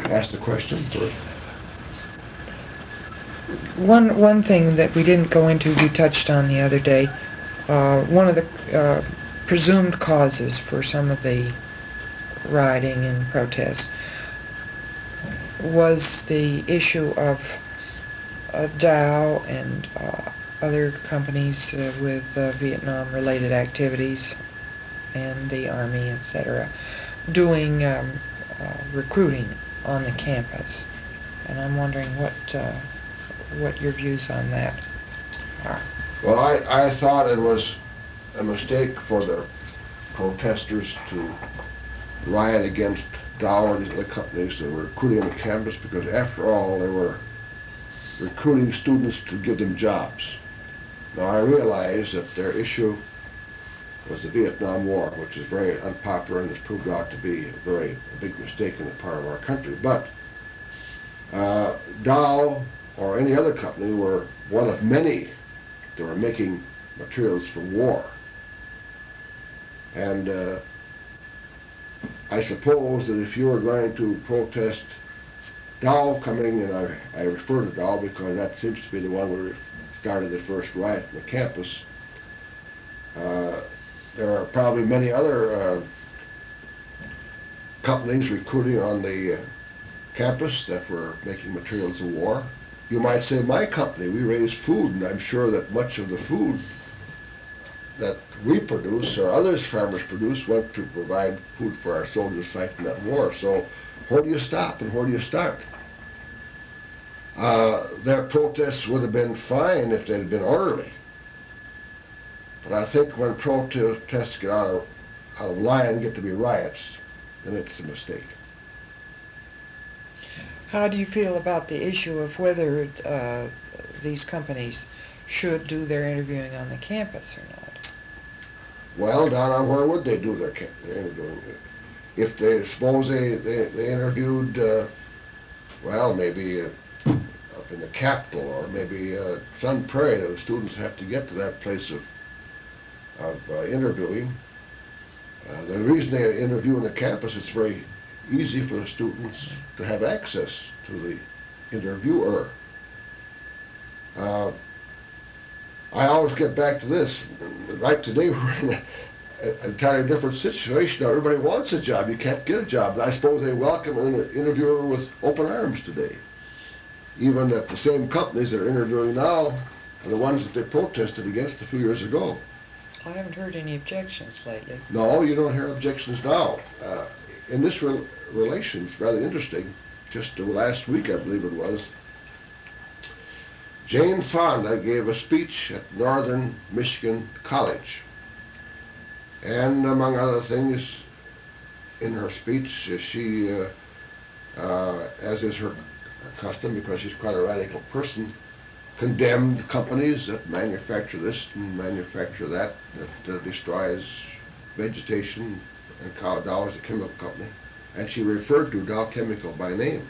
ask the question first. One thing that we didn't go into, you touched on the other day. One of the presumed causes for some of the rioting and protests was the issue of Dow and other companies with Vietnam-related activities and the Army, etc., doing recruiting on the campus. And I'm wondering what your views on that are. Well, I thought it was a mistake for the protesters to riot against Dow and the companies that were recruiting on the campus, because after all, they were recruiting students to give them jobs. Now, I realize that their issue was the Vietnam War, which is very unpopular and has proved out to be a big mistake in the part of our country. But Dow or any other company were one of many that were making materials for war. And I suppose that if you were going to protest Dow coming, and I refer to Dow because that seems to be the one where started the first riot on the campus, there are probably many other companies recruiting on the campus that were making materials of war. You might say, my company, we raise food, and I'm sure that much of the food that we produce or others farmers produce went to provide food for our soldiers fighting that war. So where do you stop and where do you start? Their protests would have been fine if they had been orderly. But I think when protests get out of line and get to be riots, then it's a mistake. How do you feel about the issue of whether these companies should do their interviewing on the campus or not? Well, Donna, where would they do their interviewing? If they suppose they interviewed, well, maybe up in the Capitol or maybe Sun Prairie, the students have to get to that place of interviewing. The reason they interview on the campus, it's very easy for the students to have access to the interviewer. I always get back to this. Right today we're in an entirely different situation. Now everybody wants a job. You can't get a job. And I suppose they welcome an interviewer with open arms today. Even that the same companies that are interviewing now are the ones that they protested against a few years ago. I haven't heard any objections lately. No, you don't hear objections now. In this relation, it's rather interesting. Just last week, I believe it was, Jane Fonda gave a speech at Northern Michigan College. And among other things, in her speech, she, as is her custom, because she's quite a radical person, condemned companies that manufacture this and manufacture that destroys vegetation, and Dow is a chemical company. And she referred to Dow Chemical by name.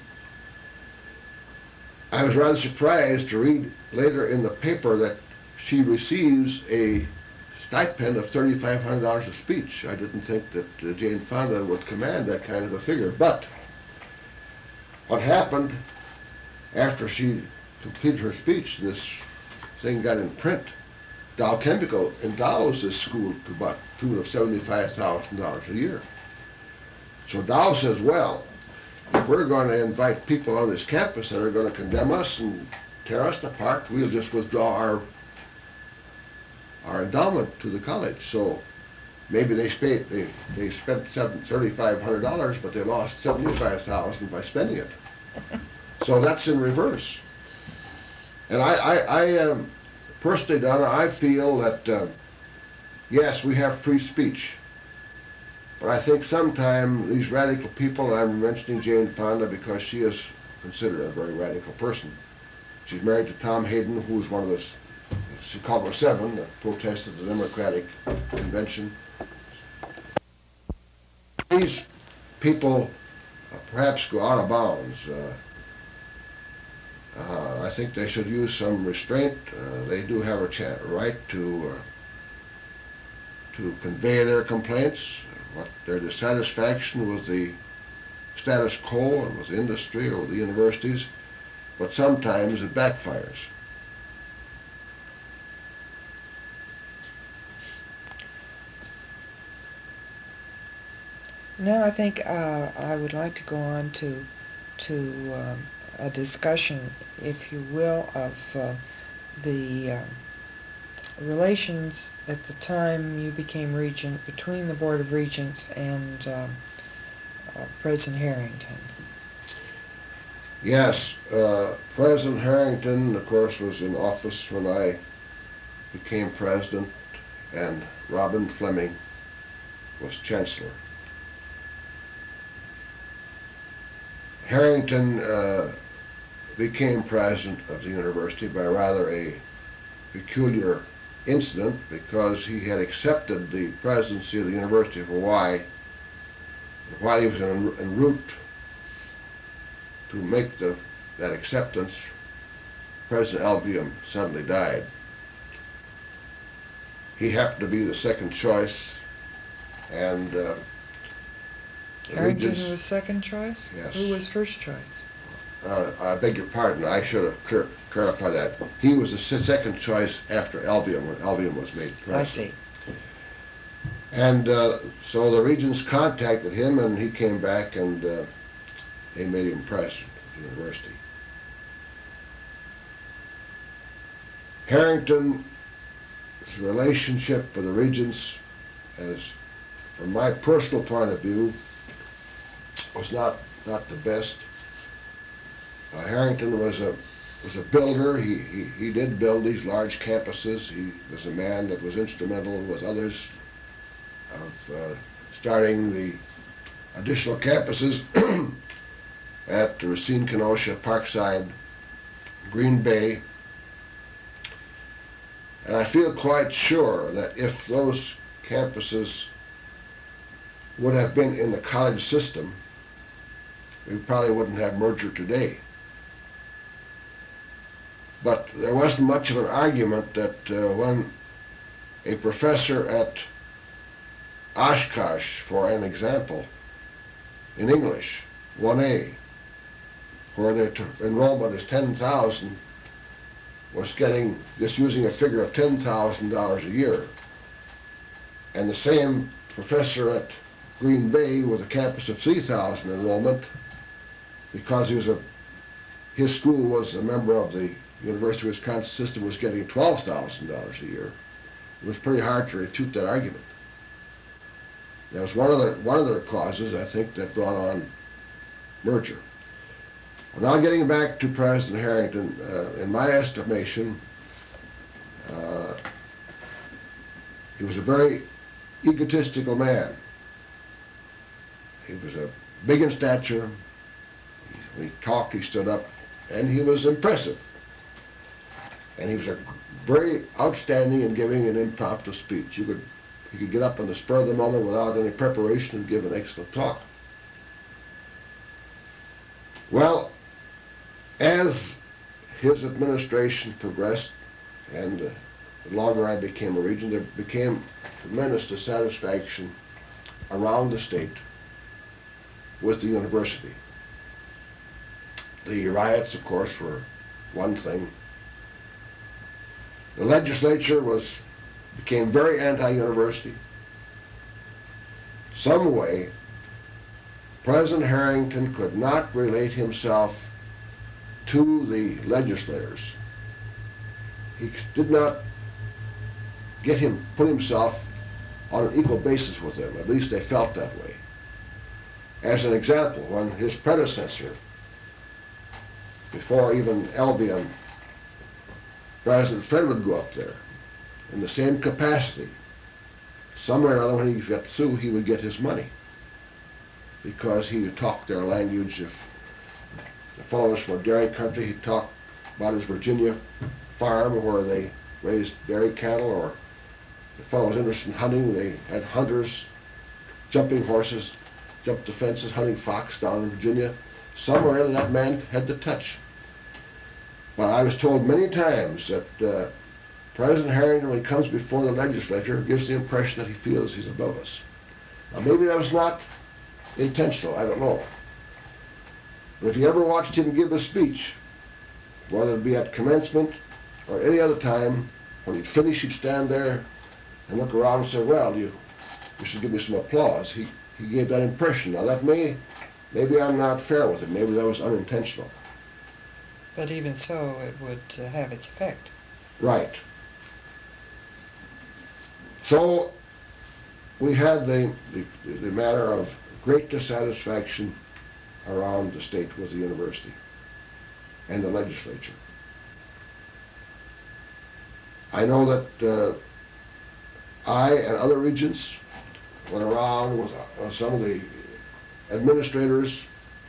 I was rather surprised to read later in the paper that she receives a stipend of $3,500 a speech. I didn't think that Jane Fonda would command that kind of a figure. But what happened after she completed her speech and this thing got in print, Dow Chemical endows this school to about to the tune of $75,000 a year. So Dow says, well, if we're going to invite people on this campus that are going to condemn us and tear us apart, we'll just withdraw our endowment to the college. So maybe they spent $3,500, but they lost $75,000 by spending it. So that's in reverse. And I personally, Donna, I feel that yes, we have free speech. But I think sometimes these radical people, and I'm mentioning Jane Fonda because she is considered a very radical person. She's married to Tom Hayden, who was one of the Chicago Seven that protested the Democratic Convention. These people perhaps go out of bounds. I think they should use some restraint. They do have a right to convey their complaints, what their dissatisfaction with the status quo and with industry or with the universities, but sometimes it backfires. Now I think I would like to go on to a discussion, if you will, of the relations at the time you became regent between the Board of Regents and President Harrington. Yes, President Harrington, of course, was in office when I became president, and Robin Fleming was chancellor. Harrington became president of the university by rather a peculiar incident, because he had accepted the presidency of the University of Hawaii. While he was en route to make that acceptance, President Alveum suddenly died. He happened to be the second choice, and Harrington was second choice? Yes. Who was first choice? I beg your pardon, I should have clarified that. He was the second choice after Alveum, when Alveum was made president. I see. And so the regents contacted him, and he came back, and they made him president of the university. Harrington's relationship with the regents, as from my personal point of view, was not the best. Harrington was a builder. He did build these large campuses. He was a man that was instrumental with others of starting the additional campuses at Racine, Kenosha, Parkside, Green Bay. And I feel quite sure that if those campuses would have been in the college system, we probably wouldn't have merger today. But there wasn't much of an argument that when a professor at Oshkosh, for an example, in English, 1A, where the enrollment is 10,000, was getting, just using a figure of $10,000 a year. And the same professor at Green Bay with a campus of 3,000 enrollment, because his school was a member of the University of Wisconsin system, was getting $12,000 a year. It was pretty hard to refute that argument. That was one of the causes, I think, that brought on merger. Well, now getting back to President Harrington, in my estimation, he was a very egotistical man. He was big in stature. When he talked, he stood up, and he was impressive. And he was very outstanding in giving an impromptu speech. He could get up on the spur of the moment without any preparation and give an excellent talk. Well, as his administration progressed, and the longer I became a regent, there became tremendous dissatisfaction around the state with the university. The riots, of course, were one thing. The legislature became very anti-university. Some way, President Harrington could not relate himself to the legislators. He did not put himself on an equal basis with them. At least they felt that way. As an example, when his predecessor, before even Alveum, President Fred would go up there in the same capacity. Somewhere or other, when he got through, he would get his money, because he would talk their language. If the fellow was from a dairy country, he'd talk about his Virginia farm where they raised dairy cattle, or the fellow was interested in hunting. They had hunters, jumping horses, jumped the fences, hunting fox down in Virginia. Somewhere or other, that man had the touch. But I was told many times that President Harrington, when he comes before the legislature, gives the impression that he feels he's above us. Now, maybe that was not intentional, I don't know. But if you ever watched him give a speech, whether it be at commencement or any other time, when he'd finish, he'd stand there and look around and say, well, you should give me some applause. He gave that impression. Now that maybe I'm not fair with it. Maybe that was unintentional. But even so, it would have its effect. Right. So we had the matter of great dissatisfaction around the state with the university and the legislature. I know that I and other regents went around with some of the administrators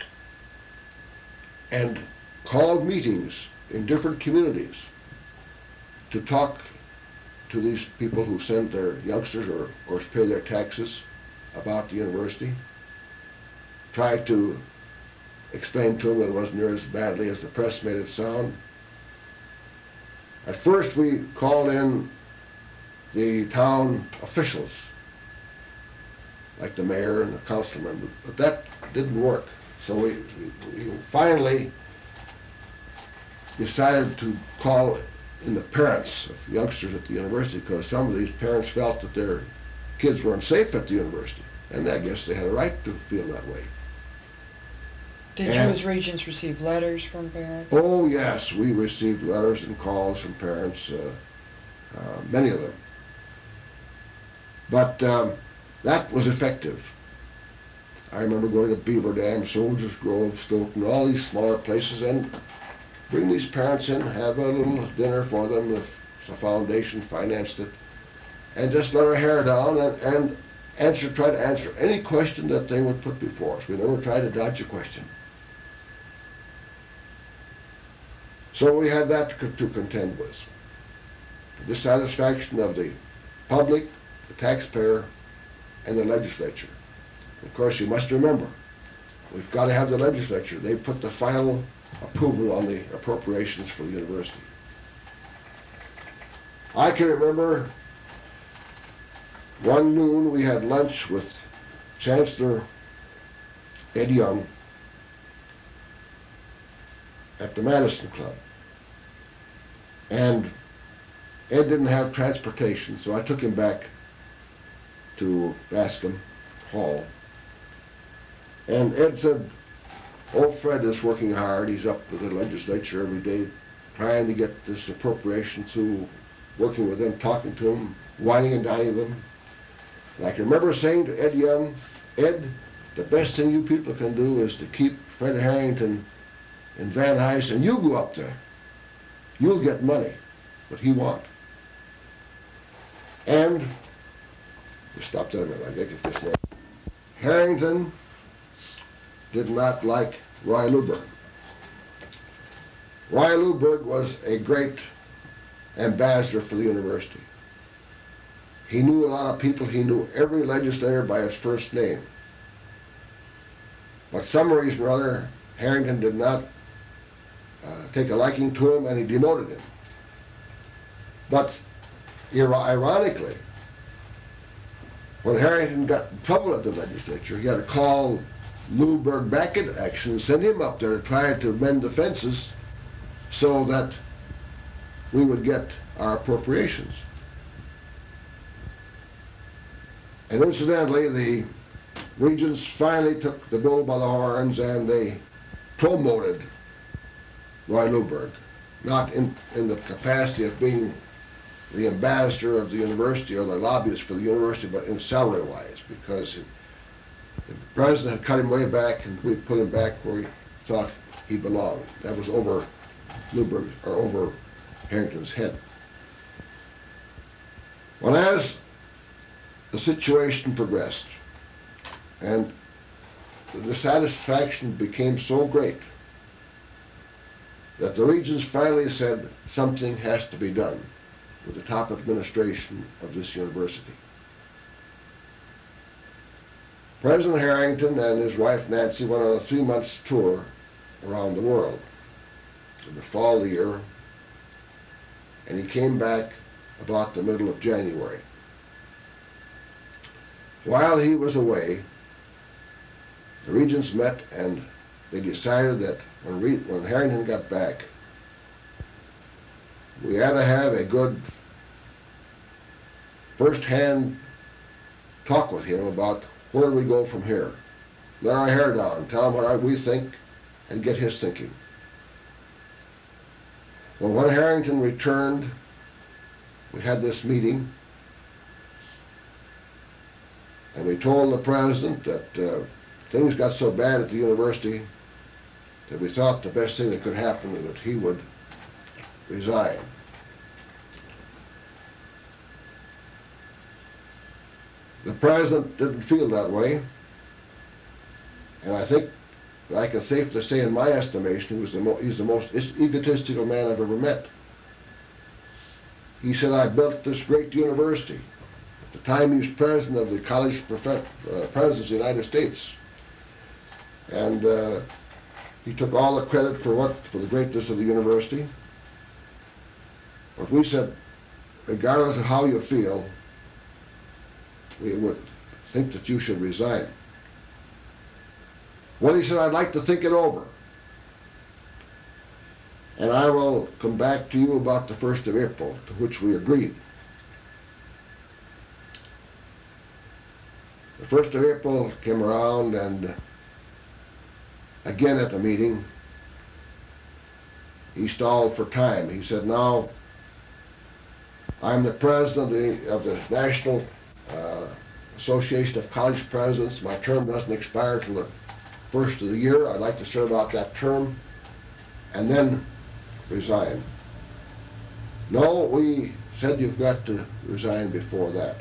and called meetings in different communities to talk to these people who send their youngsters or pay their taxes about the university. Tried to explain to them that it wasn't near as badly as the press made it sound. At first we called in the town officials, like the mayor and the councilman, but that didn't work. So we finally decided to call in the parents of youngsters at the university, because some of these parents felt that their kids weren't safe at the university, and I guess they had a right to feel that way. Did you as regents receive letters from parents? Oh yes, we received letters and calls from parents, many of them. But that was effective. I remember going to Beaver Dam, Soldiers Grove, Stoughton, all these smaller places, and bring these parents in, have a little dinner for them if the foundation financed it, and just let our hair down and try to answer any question that they would put before us. We never tried to dodge a question. So we had that to contend with. The dissatisfaction of the public, the taxpayer, and the legislature. Of course, you must remember, we've got to have the legislature. They put the final approval on the appropriations for the university. I can remember one noon we had lunch with Chancellor Ed Young at the Madison Club. And Ed didn't have transportation, so I took him back to Bascom Hall. And Ed said, old Fred is working hard. He's up with the legislature every day trying to get this appropriation through, working with them, talking to them, whining and dining them. And I can remember saying to Ed Young, Ed, the best thing you people can do is to keep Fred Harrington in Van Nuys, and you go up there. You'll get money, what he want. And, just stop there a minute, I gotta get this name. Harrington did not like Roy Luberg. Roy Luberg was a great ambassador for the university. He knew a lot of people. He knew every legislator by his first name. But some reason or other, Harrington did not take a liking to him, and he demoted him. But ironically, when Harrington got in trouble at the legislature, he had to call Luberg back into action and send him up there to try to mend the fences so that we would get our appropriations. And incidentally, the regents finally took the bull by the horns and they promoted Roy Luberg, not in the capacity of being the ambassador of the university or the lobbyist for the university, but in salary-wise, because the president had cut him way back and we put him back where we thought he belonged. That was over Luberg, or over Harrington's head. Well, as the situation progressed and the dissatisfaction became so great that the regents finally said something has to be done with the top administration of this university. President Harrington and his wife Nancy went on a 3-month tour around the world in the fall of the year, and he came back about the middle of January. While he was away, the regents met and they decided that when Harrington got back, we had to have a good first-hand talk with him about where do we go from here. Let our hair down, tell him what we think, and get his thinking. Well, when Harrington returned, we had this meeting, and we told the president that things got so bad at the university that we thought the best thing that could happen was that he would resign. The president didn't feel that way, and I think I can safely say, in my estimation, he's the most egotistical man I've ever met. He said, I built this great university. At the time, he was president of the College Presidents of the United States. And he took all the credit for the greatness of the university. But we said, regardless of how you feel, we would think that you should resign. Well, he said, I'd like to think it over. And I will come back to you about the 1st of April, to which we agreed. The 1st of April came around, and again at the meeting, he stalled for time. He said, now, I'm the president of the National Association of College Presidents. My term doesn't expire till the first of the year. I'd like to serve out that term and then resign. No, we said you've got to resign before that.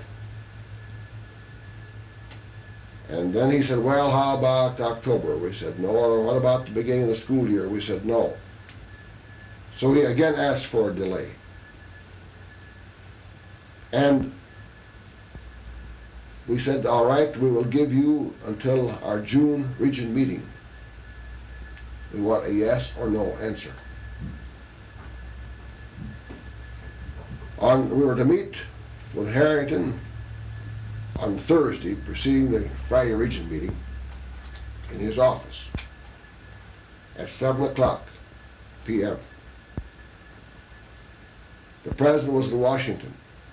And then he said, well, how about October? We said no. Or what about the beginning of the school year? We said no. So he again asked for a delay. And we said, all right, we will give you until our June region meeting. We want a yes or no answer. We were to meet with Harrington on Thursday, preceding the Friday region meeting, in his office at 7:00 p.m. The president was in Washington.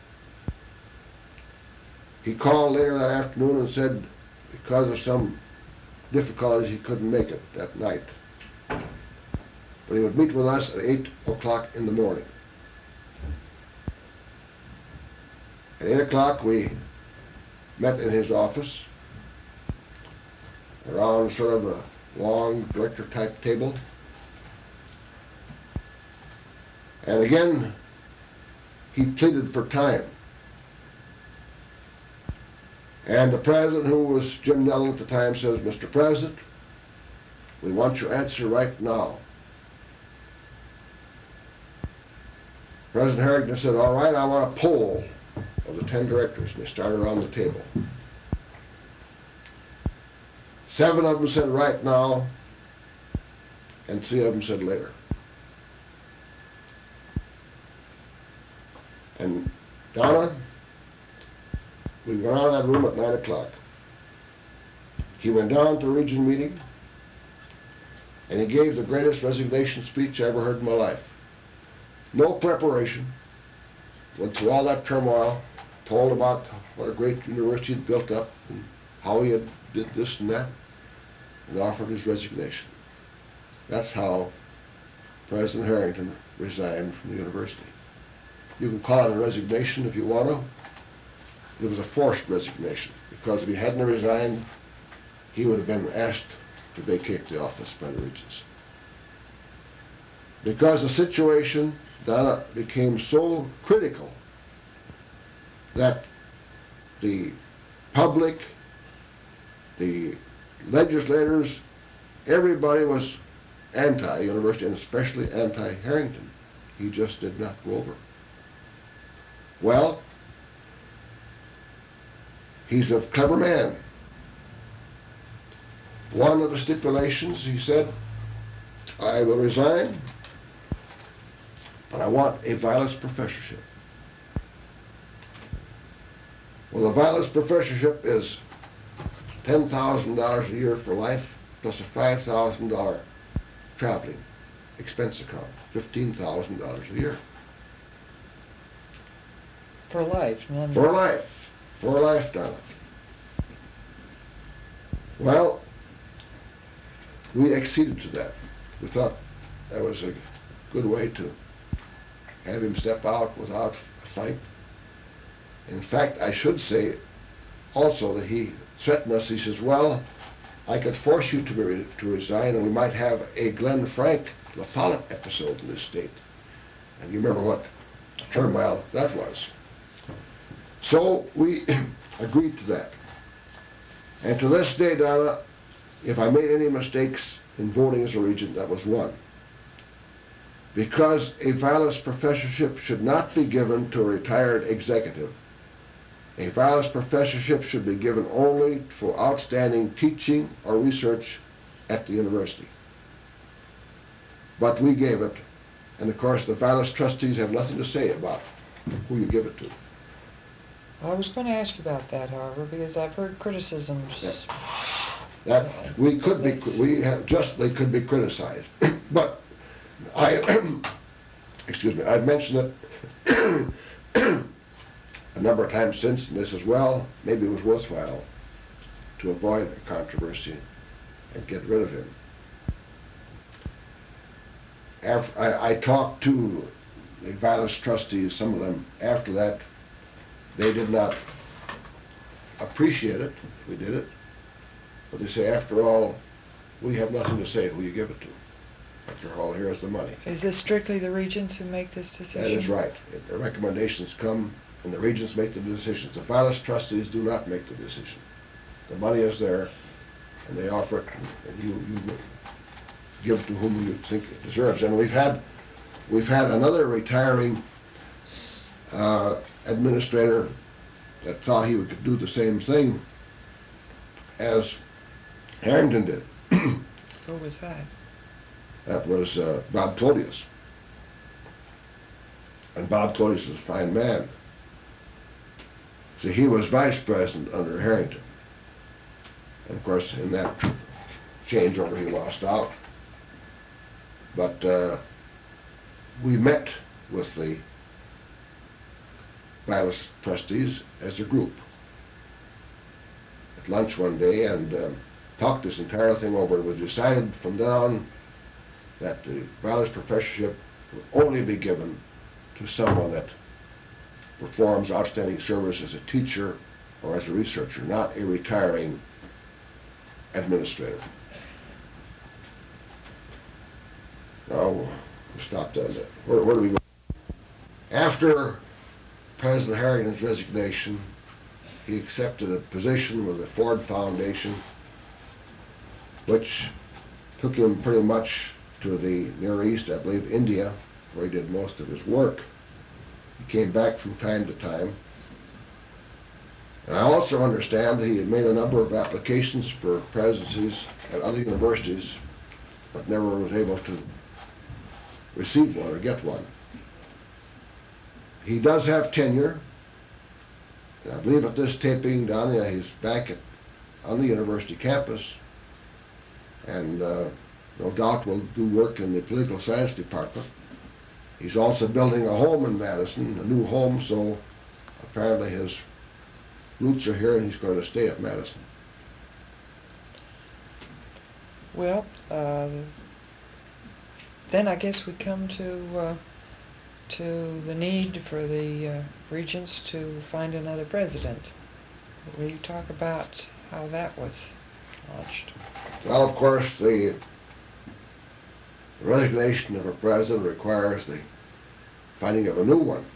He called later that afternoon and said because of some difficulties he couldn't make it that night. But he would meet with us at 8:00 in the morning. At 8:00 we met in his office around sort of a long director type table. And again, he pleaded for time. And the president, who was Jim Nellen at the time, says, Mr. President, we want your answer right now. President Harrington said, all right, I want a poll of the 10 directors. And they started around the table. 7 of them said right now, and 3 of them said later. And Donna, we went out of that room at 9:00. He went down to the region meeting, and he gave the greatest resignation speech I ever heard in my life. No preparation. Went through all that turmoil, told about what a great university he'd built up, and how he had did this and that, and offered his resignation. That's how President Harrington resigned from the university. You can call it a resignation if you want to. It was a forced resignation, because if he hadn't resigned, he would have been asked to vacate the office by the Regents. Because the situation became so critical that the public, the legislators, everybody was anti-university, and especially anti-Harrington. He just did not go over. Well, he's a clever man. One of the stipulations, he said, I will resign, but I want a Vilas professorship. Well, the Vilas professorship is $10,000 a year for life, plus a $5,000 traveling expense account, $15,000 a year. For life, none. For life. For life, Donna. Well, we acceded to that. We thought that was a good way to have him step out without a fight. In fact, I should say also that he threatened us. He says, well, I could force you to resign, and we might have a Glenn Frank La Follette episode in this state. And you remember what turmoil that was. So we agreed to that. And to this day, Donna, if I made any mistakes in voting as a regent, that was one. Because a Vilas professorship should not be given to a retired executive. A Vilas professorship should be given only for outstanding teaching or research at the university. But we gave it, and of course the Vilas trustees have nothing to say about who you give it to. I was going to ask you about that, however, because I've heard criticisms. That we could be, we have justly could be criticized, but excuse me, I've mentioned it a number of times since, and this as well. Maybe it was worthwhile to avoid a controversy and get rid of him. After I talked to the Vilas trustees, some of them after that. They did not appreciate it. We did it. But they say, after all, we have nothing to say who you give it to. After all, here's the money. Is this strictly the regents who make this decision? That is right. The recommendations come, and the regents make the decisions. The Vilas trustees do not make the decision. The money is there, and they offer it, and you give it to whom you think it deserves. And we've had another retiring administrator that thought he could do the same thing as Harrington did. Who was that? That was Bob Clodius. And Bob Clodius is a fine man. See, he was vice president under Harrington. And of course, in that changeover, he lost out. But we met with the Vilas trustees as a group at lunch one day and talked this entire thing over. We decided from then on that the Vilas professorship will only be given to someone that performs outstanding service as a teacher or as a researcher, not a retiring administrator. Now, we'll stop that. Where do we go? After President Harrington's resignation, he accepted a position with the Ford Foundation, which took him pretty much to the Near East, I believe India, where he did most of his work. He came back from time to time. And I also understand that he had made a number of applications for presidencies at other universities, but never was able to receive one or get one. He does have tenure, and I believe at this taping down there he's back on the university campus, and no doubt will do work in the political science department. He's also building a home in Madison, a new home, so apparently his roots are here and he's going to stay at Madison. Well, then I guess we come to the need for the regents to find another president. Will you talk about how that was launched? Well, of course, the resignation of a president requires the finding of a new one.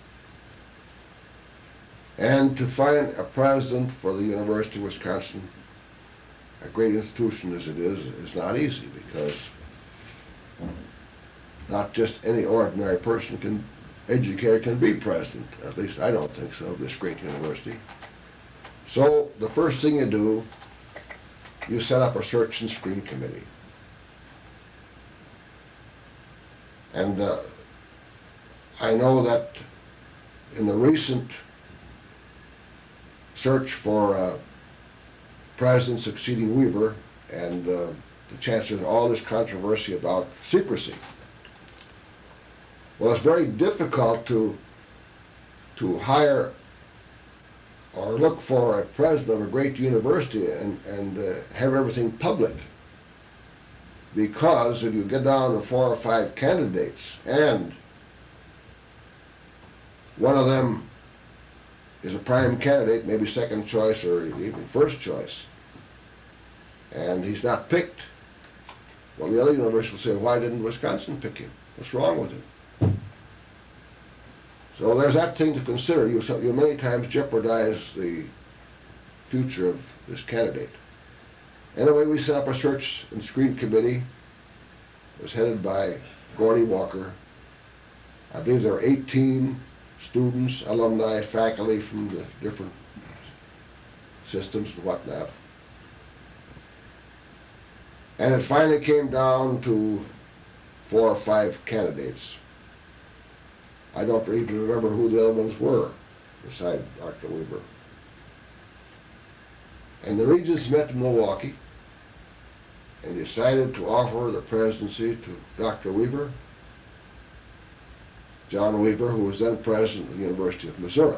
And to find a president for the University of Wisconsin, a great institution as it is not easy, because not just any ordinary educator can be president. At least I don't think so, of this great university. So the first thing you do, you set up a search and screen committee. And I know that in the recent search for president succeeding Weaver, and the chancellor all this controversy about secrecy. Well, it's very difficult to hire or look for a president of a great university and have everything public. Because if you get down to 4 or 5 candidates and one of them is a prime candidate, maybe second choice or even first choice, and he's not picked, well, the other university will say, why didn't Wisconsin pick him? What's wrong with him? So there's that thing to consider. You many times jeopardize the future of this candidate. Anyway, we set up a search and screen committee. It was headed by Gordy Walker. I believe there were 18 students, alumni, faculty from the different systems and whatnot. And it finally came down to 4 or 5 candidates. I don't even remember who the other ones were, beside Dr. Weaver. And the regents met in Milwaukee and decided to offer the presidency to Dr. Weaver, John Weaver, who was then president of the University of Missouri.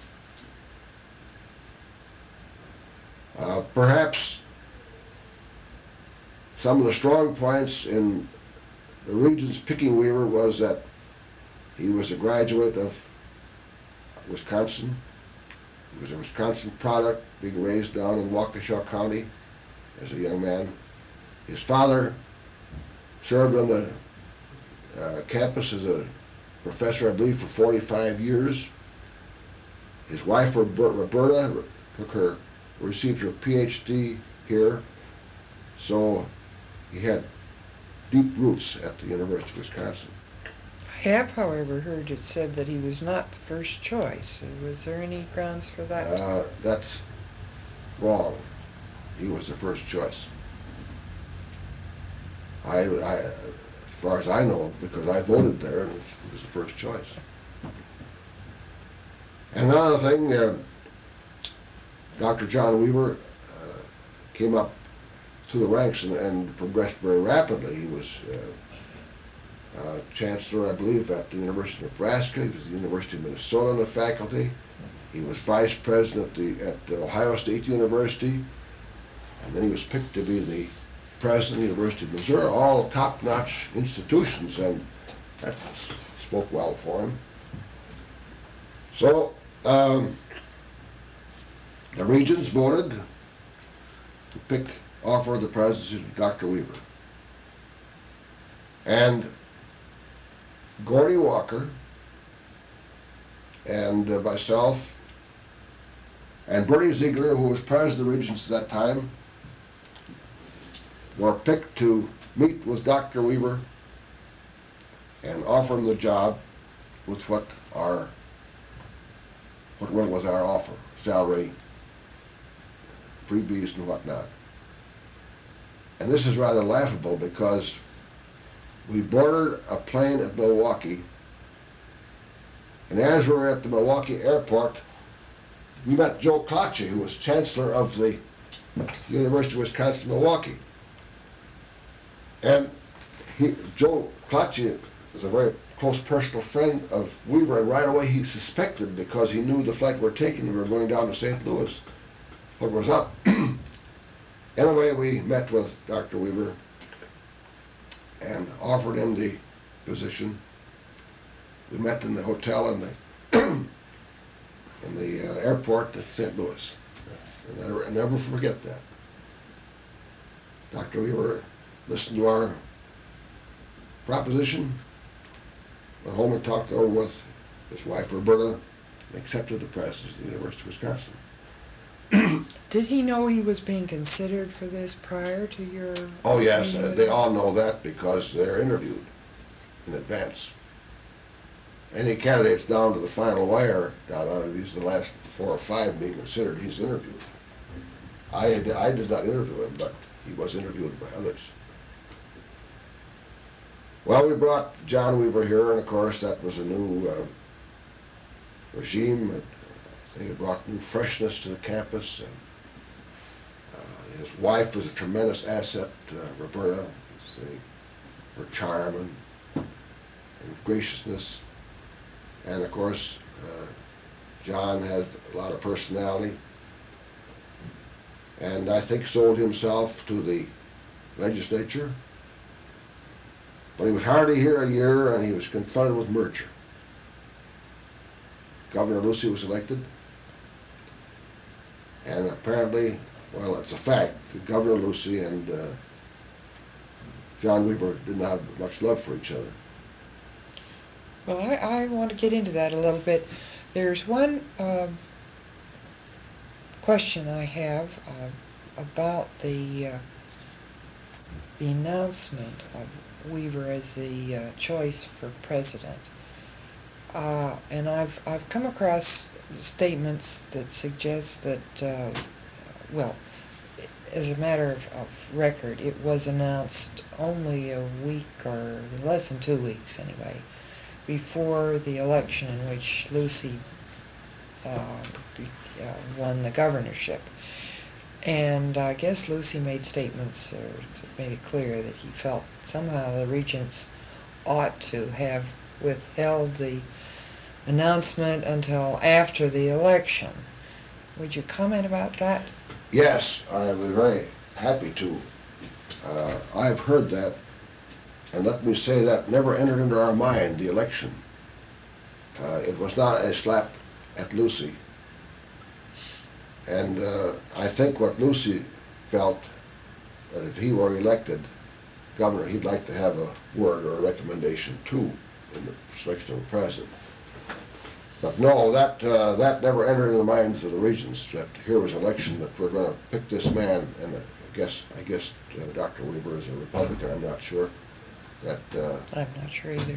Perhaps some of the strong points in the regents picking Weaver was that he was a graduate of Wisconsin. He was a Wisconsin product, being raised down in Waukesha County as a young man. His father served on the campus as a professor, I believe, for 45 years. His wife, Roberta, received her PhD here, so he had deep roots at the University of Wisconsin. I have, however, heard it said that he was not the first choice. Was there any grounds for that? That's wrong. He was the first choice. As far as I know, because I voted there, and he was the first choice. And another thing, Dr. John Weaver came up to the ranks and progressed very rapidly. He was chancellor, I believe, at the University of Nebraska. He was at the University of Minnesota on the faculty. He was vice president at the Ohio State University. And then he was picked to be the president of the University of Missouri, all top-notch institutions, and that spoke well for him. So the regents voted to offer the presidency to Dr. Weaver. And Gordy Walker and myself and Bernie Ziegler, who was president of the regents at that time, were picked to meet with Dr. Weaver and offer him the job with what was our offer, salary, freebies and whatnot. And this is rather laughable because we boarded a plane at Milwaukee, and as we were at the Milwaukee airport, we met Joe Klatsche, who was chancellor of the University of Wisconsin-Milwaukee. And Joe Klatsche was a very close personal friend of Weaver, and right away he suspected, because he knew the flight we were taking, we were going down to St. Louis, what was up. Anyway, we met with Dr. Weaver and offered him the position. We met in the hotel in the airport at St. Louis. And I never forget that. Dr. Weaver listened to our proposition, went home and talked over with his wife Roberta, and accepted the presidency of the University of Wisconsin. Did he know he was being considered for this prior to your... Oh yes, they all know that because they're interviewed in advance. Any candidates down to the final wire, these are the last 4 or 5 being considered, he's interviewed. I did not interview him, but he was interviewed by others. Well, we brought John Weaver here, and of course that was a new regime. I think it brought new freshness to the campus, and His wife was a tremendous asset, Roberta, her charm and graciousness. And of course, John had a lot of personality, and I think sold himself to the legislature. But he was hardly here a year, and he was confronted with merger. Governor Lucey was elected, and apparently, well, it's a fact, that Governor Lucey and John Weaver didn't have much love for each other. Well, I want to get into that a little bit. There's one question I have about the announcement of Weaver as the choice for president. And I've come across statements that suggest that, well, as a matter of record, it was announced only a week or less than 2 weeks anyway, before the election in which Lucey won the governorship. And I guess Lucey made statements, or made it clear that he felt somehow the regents ought to have withheld the announcement until after the election. Would you comment about that? Yes, I was very happy to. I've heard that, and let me say that never entered into our mind, the election. It was not a slap at Lucey. And I think what Lucey felt, that if he were elected governor, he'd like to have a word or a recommendation too in the selection of a president. But no, that never entered into the minds of the regents, that here was an election, that we're going to pick this man, and I guess Dr. Weaver is a Republican, I'm not sure. That I'm not sure either.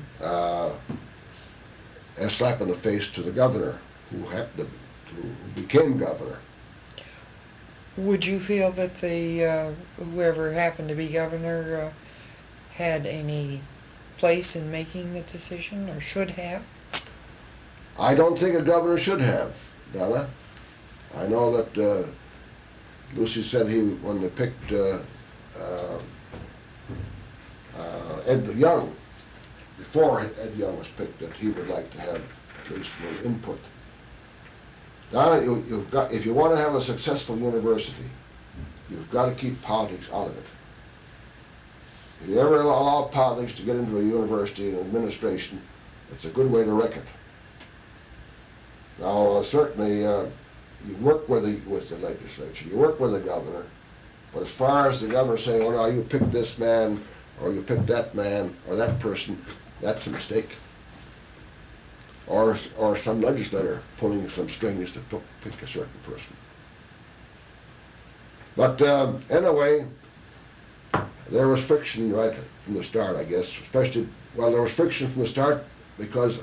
A slap in the face to the governor, who happened who became governor. Would you feel that the whoever happened to be governor had any place in making the decision, or should have? I don't think a governor should have, Donna. I know that Lucey said when they picked Ed Young, before Ed Young was picked, that he would like to have at least more input. Donna, if you want to have a successful university, you've got to keep politics out of it. If you ever allow politics to get into a university and administration, it's a good way to wreck it. Now, certainly, you work with the legislature, you work with the governor, but as far as the governor saying, oh no, you pick this man, or you pick that man, or that person, that's a mistake. Or some legislator pulling some strings to pick a certain person. But anyway, there was friction right from the start, I guess. Especially, well, there was friction from the start because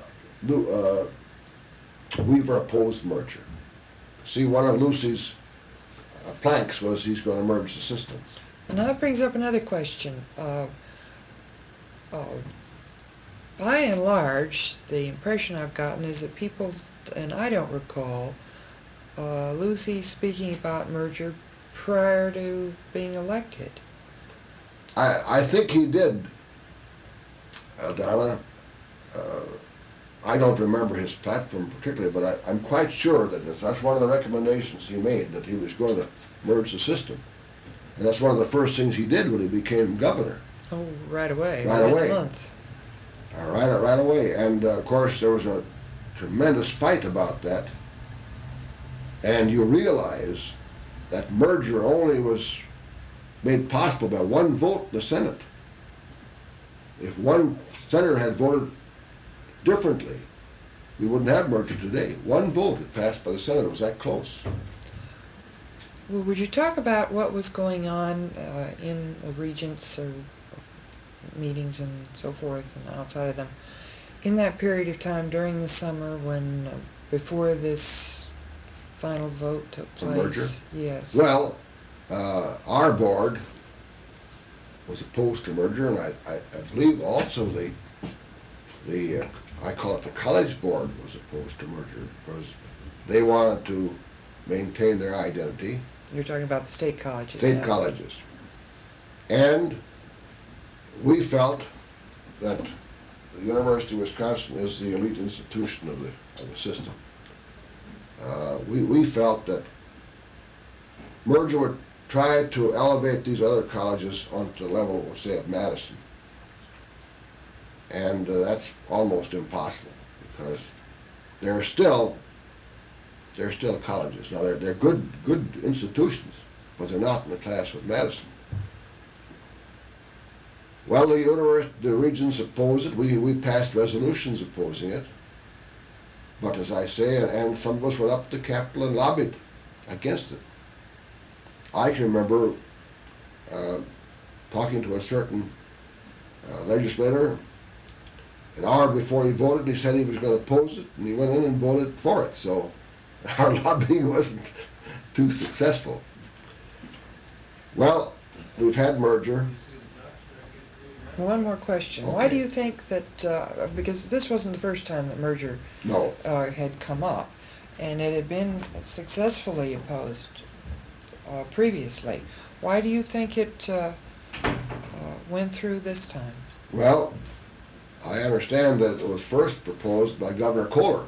Weaver opposed merger. See, one of Lucey's planks was he's going to merge the system. And that brings up another question. By and large, the impression I've gotten is that people, and I don't recall, Lucey speaking about merger prior to being elected. I think he did, Donna. I don't remember his platform particularly, but I'm quite sure that that's one of the recommendations he made, that he was going to merge the system. And that's one of the first things he did when he became governor. Oh, right away. Right away. A month. Right away. And of course there was a tremendous fight about that. And you realize that merger only was made possible by one vote in the Senate. If one senator had voted differently, we wouldn't have merger today. One vote had passed by the Senate. It was that close. Well, would you talk about what was going on in the regents or meetings and so forth and outside of them in that period of time during the summer when, before this final vote took place? The merger? Yes. Well, our board was opposed to merger, and I believe also the I call it the college board was opposed to merger because they wanted to maintain their identity. You're talking about the state colleges state now. colleges. And we felt that the University of Wisconsin is the elite institution of the system. We felt that merger would try to elevate these other colleges onto the level, say, of Madison. And that's almost impossible because they're still colleges. Now they're good institutions, but they're not in the class with Madison. Well, the Regents opposed it. We passed resolutions opposing it. But as I say, and some of us went up to the Capitol and lobbied against it. I can remember talking to a certain legislator. An hour before he voted, he said he was going to oppose it, and he went in and voted for it. So our lobbying wasn't too successful. Well, we've had merger. One more question. Okay. Why do you think that, because this wasn't the first time that merger No. had come up, and it had been successfully opposed previously, why do you think it went through this time? Well, I understand that it was first proposed by Governor Kohler.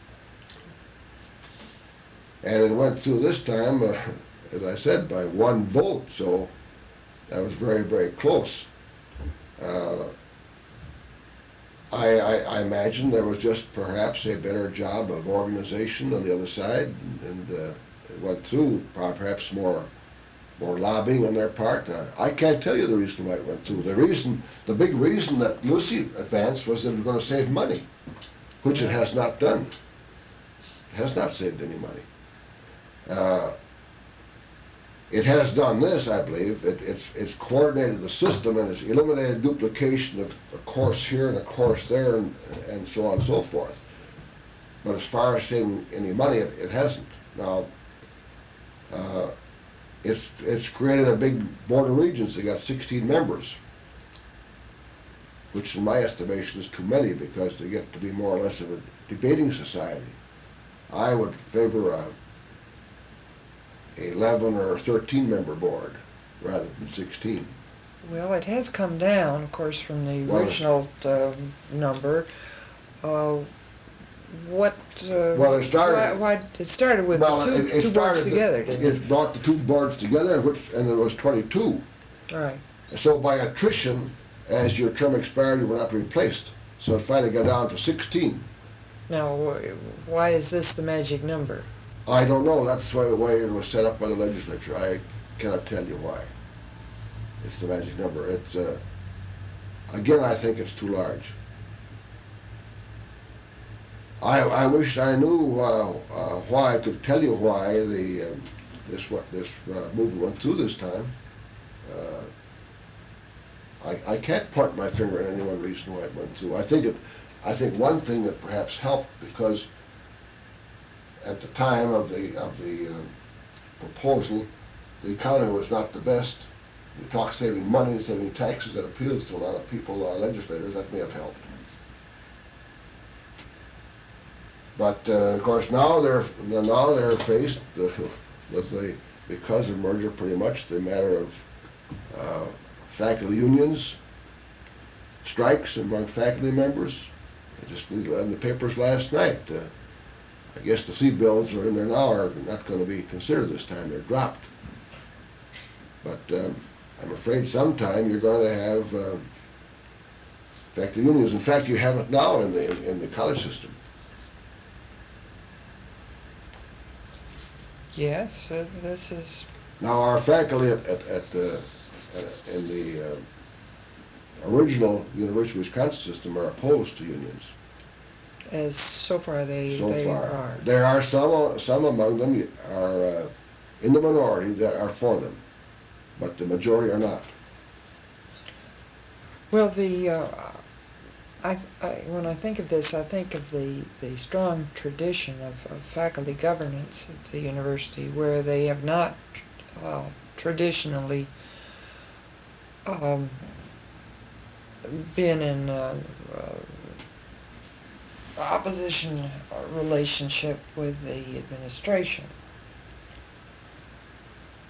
And it went through this time, as I said, by one vote, so that was very, very close. I imagine there was just perhaps a better job of organization on the other side, and it went through perhaps more lobbying on their part. I can't tell you the reason why it went through. The big reason that Lucy advanced was that it was going to save money, which it has not done. It has not saved any money. It has done this, I believe. It's coordinated the system, and it's eliminated duplication of a course here and a course there, and so on and so forth. But as far as saving any money, it hasn't. Now, it's created a big board of regents. They got 16 members, which in my estimation is too many because they get to be more or less of a debating society. I would favor a 11 or 13 member board rather than 16. Well, it has come down, of course, from the Well, original number. Well, it started. Why it started with Well, two it boards started together, didn't it? It brought the two boards together, and it was 22. All right. So by attrition, as your term expired, you were not replaced. So it finally got down to 16. Now, why is this the magic number? I don't know. That's the way it was set up by the legislature. I cannot tell you why. It's the magic number. It's again, I think it's too large. I wish I knew why. I could tell you why this movement went through this time. I can't point my finger at any one reason why it went through. I think one thing that perhaps helped, because at the time of the proposal, the economy was not the best. You talk saving money, saving taxes, that appeals to a lot of people, legislators. That may have helped. But of course now they're faced with because of merger, pretty much the matter of faculty unions, strikes among faculty members. I just read in the papers last night. I guess the C bills are in there now are not going to be considered this time. They're dropped. But I'm afraid sometime you're going to have faculty unions. In fact, you have it now in the college system. Yes, this is. Now our faculty in the original University of Wisconsin system are opposed to unions. As so far they far. are. There are some among them are in the minority that are for them, but the majority are not. Well, when I think of this, I think of the strong tradition of faculty governance at the university, where they have not traditionally been in opposition relationship with the administration.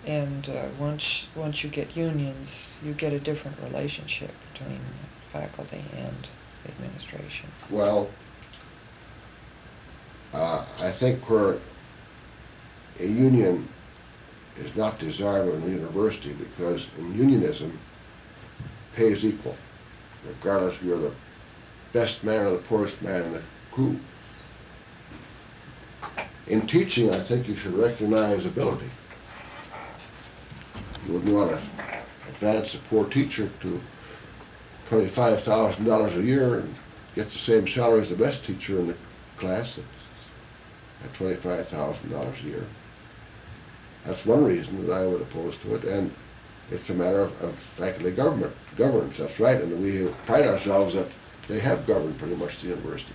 And once you get unions, you get a different relationship between faculty and administration. Well, I think where a union is not desirable in a university, because in unionism, pay is equal, regardless if you're the best man or the poorest man in the crew. In teaching, I think you should recognize ability. You wouldn't want to advance a poor teacher to $25,000 a year and get the same salary as the best teacher in the class at $25,000 a year. That's one reason that I would oppose to it, and it's a matter of faculty governance. That's right, and we pride ourselves that they have governed pretty much the university.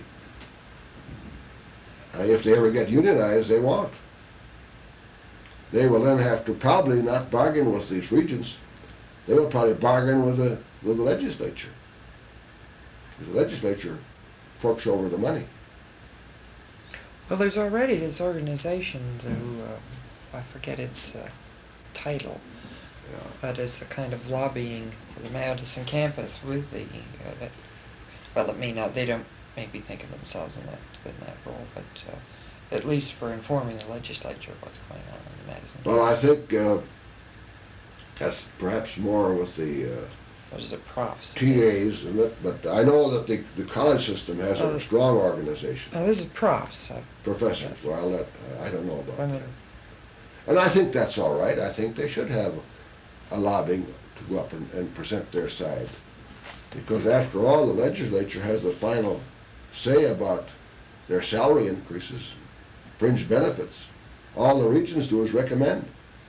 If they ever get unionized, they won't. They will then have to probably not bargain with these regents. They will probably bargain with the legislature. The legislature forks over the money. Well, there's already this organization, I forget its title, but it's a kind of lobbying for the Madison campus with the, well, it may not, they don't maybe think of themselves in that role, but at least for informing the legislature of what's going on in the Madison Well, campus. I think that's perhaps more with the What is it, profs? TAs, isn't it? But I know that the college system has a strong organization. Oh, this is profs. Professors, Yes. well, I don't know about I mean, that. And I think that's all right. I think they should have a lobbying to go up and present their side. Because after all, the legislature has the final say about their salary increases, fringe benefits. All the regents do is recommend.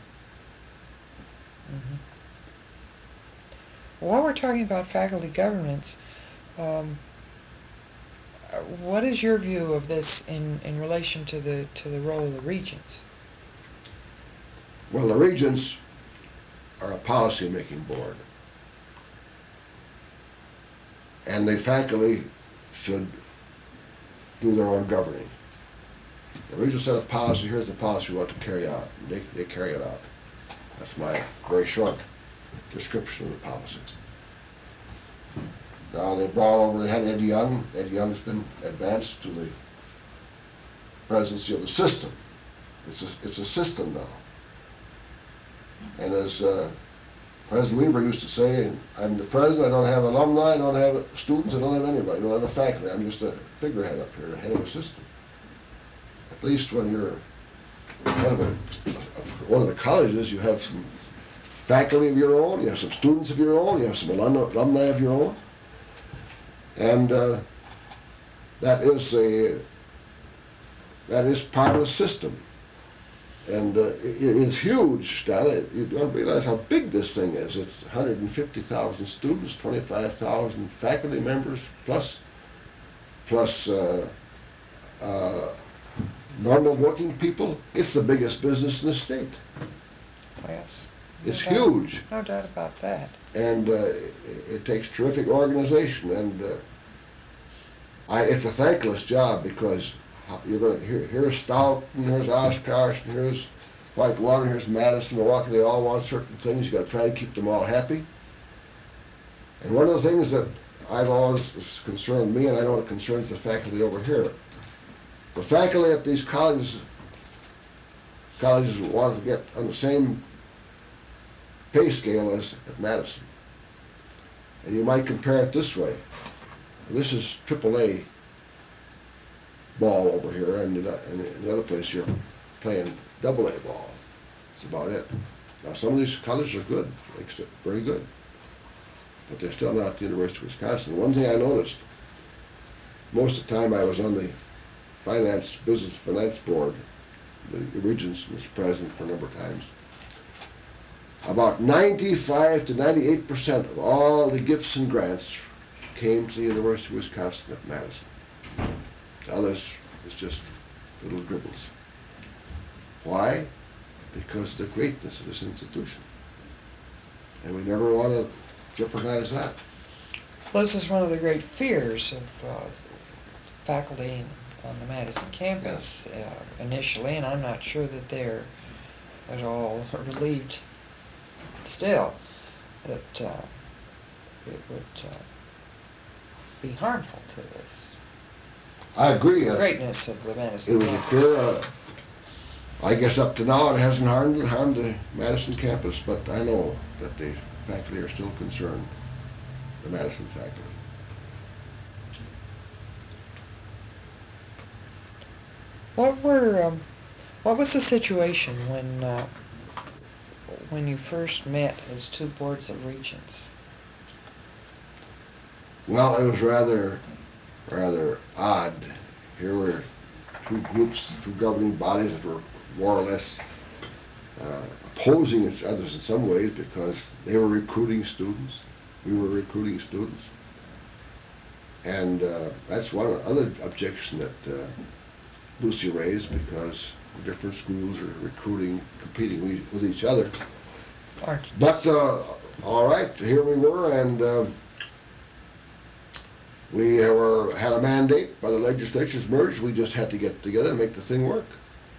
mhm. While we're talking about faculty governance, what is your view of this in relation to the role of the regents? Well, the regents are a policy-making board. And the faculty should do their own governing. The regents set a policy, here's the policy we want to carry out. And they carry it out. That's my very short description of the policy. Now they had Ed Young. Ed Young's been advanced to the presidency of the system. It's a system now. And as President Weaver used to say, I'm the president, I don't have alumni, I don't have students, I don't have anybody, I don't have a faculty. I'm just a figurehead up here, head of a system. At least when you're head of one of the colleges, you have some faculty of your own, you have some students of your own, you have some alumni of your own. And that is part of the system. And it is huge, Stan. You don't realize how big this thing is. It's 150,000 students, 25,000 faculty members, plus normal working people. It's the biggest business in the state. Yes. It's No doubt- huge. No doubt about that. And it takes terrific organization. And it's a thankless job, because you're going to here's Stoughton, here's Oshkosh, and here's Whitewater, here's Madison, Milwaukee. They all want certain things. You got to try to keep them all happy. And one of the things that I've always concerned me, and I know it concerns the faculty over here, the faculty at these colleges want to get on the same pay scale as at Madison. And you might compare it this way. This is AAA ball over here, and in the other place you're playing AA ball. That's about it. Now some of these colleges are good, very good, but they're still not the University of Wisconsin. One thing I noticed, most of the time I was on the business finance board, the regents was president for a number of times. About 95 to 98% of all the gifts and grants came to the University of Wisconsin at Madison. The others, it's just little dribbles. Why? Because of the greatness of this institution. And we never want to jeopardize that. Well, this is one of the great fears of faculty on the Madison campus initially, and I'm not sure that they're at all relieved still that it would be harmful to this I agree. greatness of the Madison It was a campus. fear. I guess up to now it hasn't harmed the Madison campus, but I know that the faculty are still concerned, the Madison faculty. What was the situation when you first met as two boards of regents? Well, it was rather odd. Here were two groups, two governing bodies that were more or less opposing each other in some ways because they were recruiting students. We were recruiting students. And that's one other objection that Lucy raised, because different schools are recruiting, competing with each other. But all right, here we were, and we had a mandate by the legislature's merged. We just had to get together and make the thing work.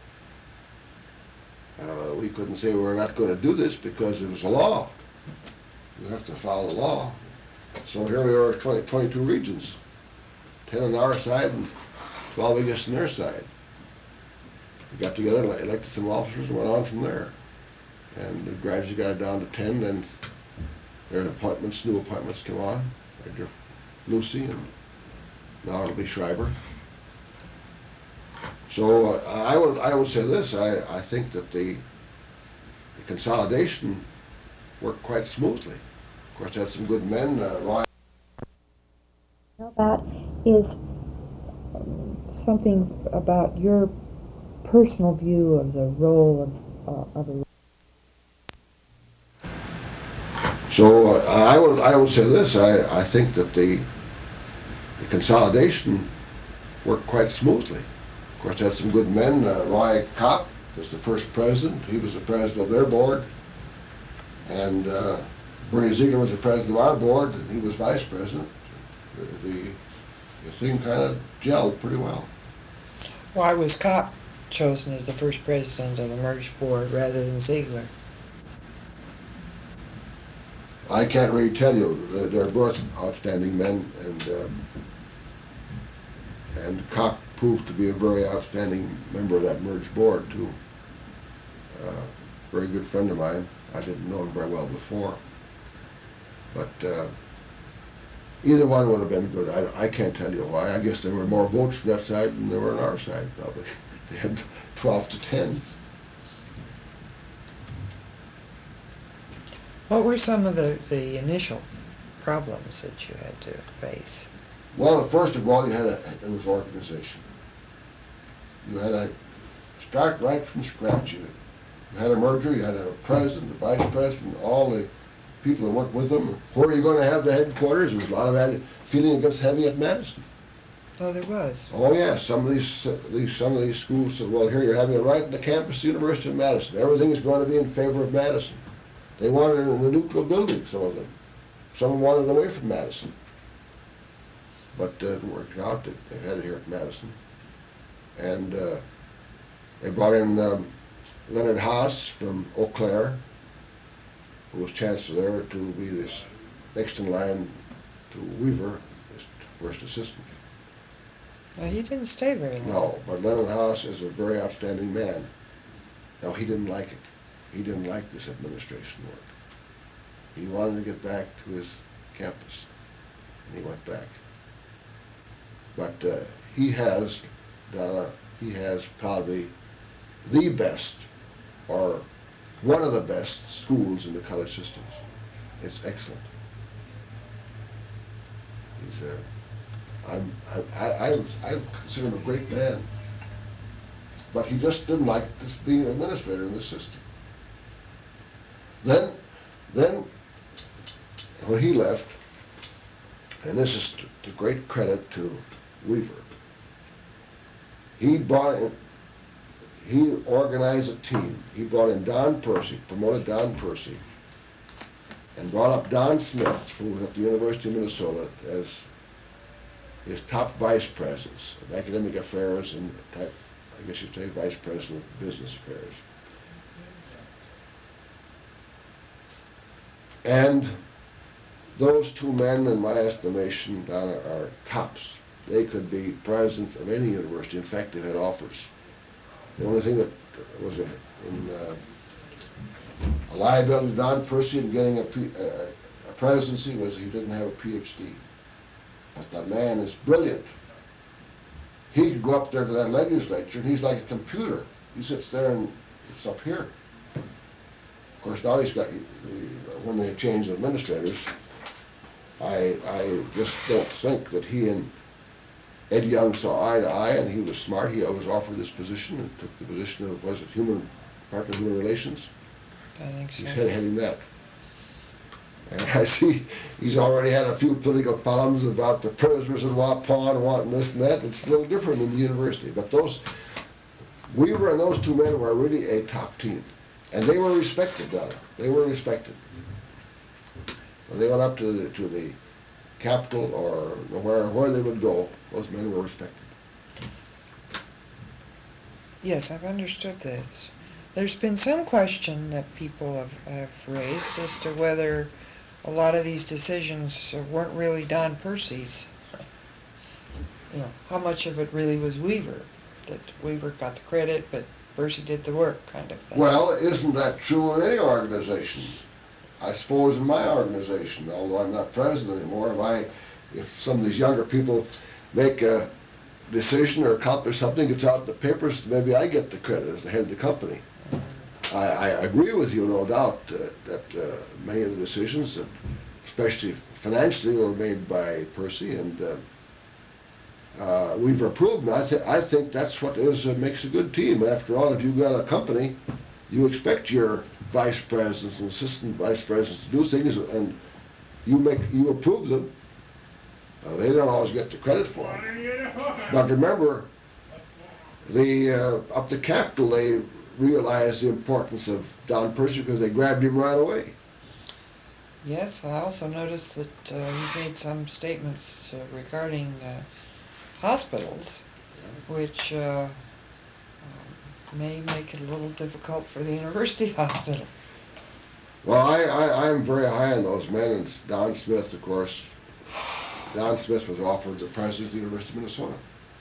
We couldn't say we're not going to do this because it was a law. You have to follow the law. So here we are, 22 regions, 10 on our side and 12, I guess, on their side. We got together, elected some officers, and went on from there. And gradually got it down to 10. Then their appointments, new appointments came on. Like Lucy, and now it'll be Schreiber. So I would say this. I think that the consolidation worked quite smoothly. Of course, had some good men. Ryan. How about is something about your personal view of the role of a... So I would say this. I think that the consolidation worked quite smoothly. Of course, had some good men. Roy Kopp was the first president. He was the president of their board. And Bernie Ziegler was the president of our board, and he was vice president. The thing kind of gelled pretty well. Why was Kopp chosen as the first president of the merged board rather than Ziegler? I can't really tell you. They're both outstanding men, and Kopp proved to be a very outstanding member of that merged board too. Very good friend of mine. I didn't know him very well before, but either one would have been good. I can't tell you why. I guess there were more votes from that side than there were on our side, probably. They had 12 to 10. What were some of the initial problems that you had to face? Well, first of all, it was organization. You had to start right from scratch. You had a merger, you had a president, a vice president, all the people that worked with them. Where are you going to have the headquarters? There was a lot of feeling against having it at Madison. Oh, there was. Oh yeah, some of these schools said, well, here you're having it right in the campus of the University of Madison. Everything is going to be in favor of Madison. They wanted it in a neutral building, some of them. Some wanted it away from Madison. But it worked out. They had it here at Madison. And they brought in Leonard Haas from Eau Claire, who was chancellor there, to be this next in line to Weaver, his first assistant. Well, he didn't stay very long. No, but Leonard Haas is a very outstanding man. Now, he didn't like it. He didn't like this administration work. He wanted to get back to his campus, and he went back. But he has probably the best, or one of the best schools in the college systems. It's excellent. He's I consider him a great man, but he just didn't like this being an administrator in the system. Then when he left, and this is to great credit to Weaver, he organized a team. He brought in Don Percy, promoted Don Percy, and brought up Don Smith, who was at the University of Minnesota, as his top vice presidents of academic affairs and I guess you'd say vice president of business affairs. And those two men, in my estimation, Donna, are tops. They could be presidents of any university. In fact, they've had offers. The only thing that was a liability to Don Percy in getting a presidency was he didn't have a PhD. But the man is brilliant. He could go up there to that legislature, and he's like a computer. He sits there, and it's up here. Of course, now he's got, when they changed administrators, I just don't think that he and Ed Young saw eye to eye, and he was smart. He was offered this position and took the position of, was it Department of Human Relations? I think so. He's heading that. And I see he's already had a few political problems about the prisoners in Waupun wanting this and that. It's a little different in the university. But Weaver and those two men were really a top team. And they were respected, Donna. They were respected. When they went up to the Capitol or where they would go, those men were respected. Yes, I've understood this. There's been some question that people have raised as to whether a lot of these decisions weren't really Don Percy's. You know, how much of it really was Weaver, that Weaver got the credit, but Percy did the work, kind of thing. Well, isn't that true in any organization? I suppose in my organization, although I'm not president anymore, if some of these younger people make a decision or accomplish something, gets out in the papers, maybe I get the credit as the head of the company. I agree with you, no doubt, that many of the decisions, especially financially, were made by Percy, and we've approved them. I think that's what makes a good team. After all, if you've got a company, you expect your vice presidents and assistant vice presidents to do things, and you approve them. They don't always get the credit for them. But remember, up the Capitol, they realized the importance of Don Percy because they grabbed him right away. Yes, I also noticed that he made some statements regarding hospitals, which may make it a little difficult for the university hospital. Well, I'm very high on those men, and Don Smith, of course. Don Smith was offered the president of the University of Minnesota.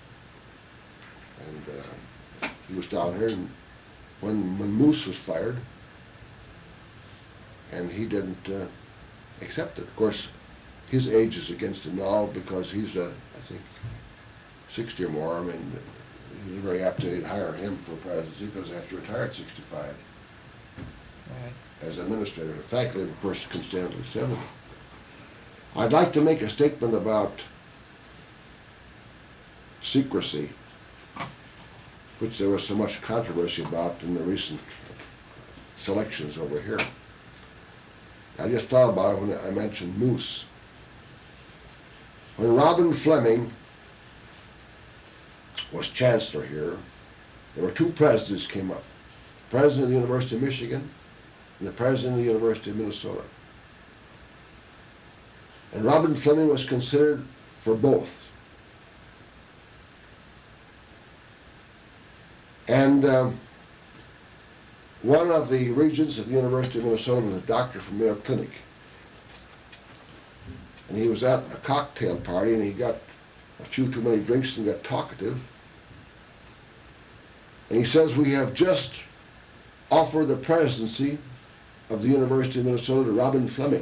And he was down here when Moose was fired, and he didn't accept it. Of course, his age is against him now because he's, I think, 60 or more. I mean, he was very apt to hire him for presidency because he had to retire at 65 Right. as administrator. The faculty, of course, can stand at 70. I'd like to make a statement about secrecy, which there was so much controversy about in the recent selections over here. I just thought about it when I mentioned Moose. When Robin Fleming was chancellor here, there were two presidents came up. The president of the University of Michigan and the president of the University of Minnesota. And Robin Fleming was considered for both. And one of the regents of the University of Minnesota was a doctor from Mayo Clinic. And he was at a cocktail party, and he got a few too many drinks and got talkative. And he says, "We have just offered the presidency of the University of Minnesota to Robin Fleming."